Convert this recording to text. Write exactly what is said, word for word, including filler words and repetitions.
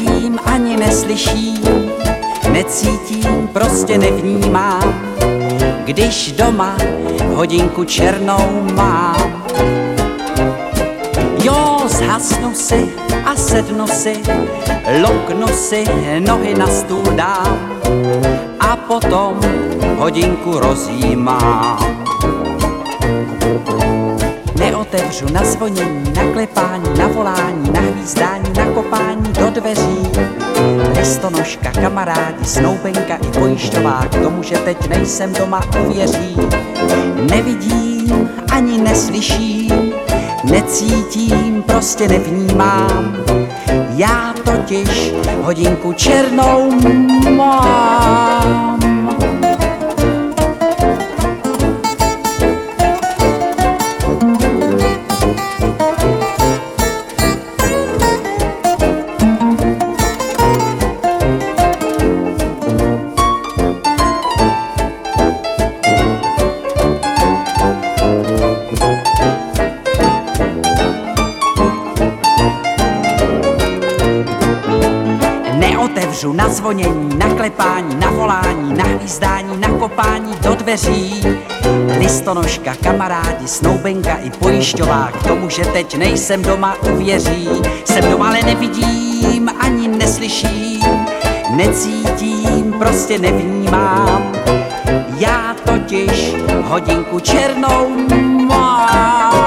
nevidím ani neslyším, necítím, prostě nevnímám, když doma hodinku černou mám. Jo, zhasnu si a sednu si, loknu si, nohy na stůl dám a potom hodinku rozjímám. Neotevřu na zvonění, na klepání, na volání, na hvízdání, na kopání do dveří. Listonožka, kamarádi, snoubenka i pojišťovák, tomu, že teď nejsem doma, uvěří. Nevidím ani neslyším, necítím, prostě nevnímám. Já totiž hodinku černou mám. Neotevřu na zvonění, na klepání, na volání, na hvízdání, na kopání do dveří. Listonožka, kamarádi, snoubenka i pojišťovák, tomu, že teď nejsem doma, uvěří. Jsem doma, ale nevidím, ani neslyším, necítím, prostě nevnímám. Já totiž hodinku černou mám.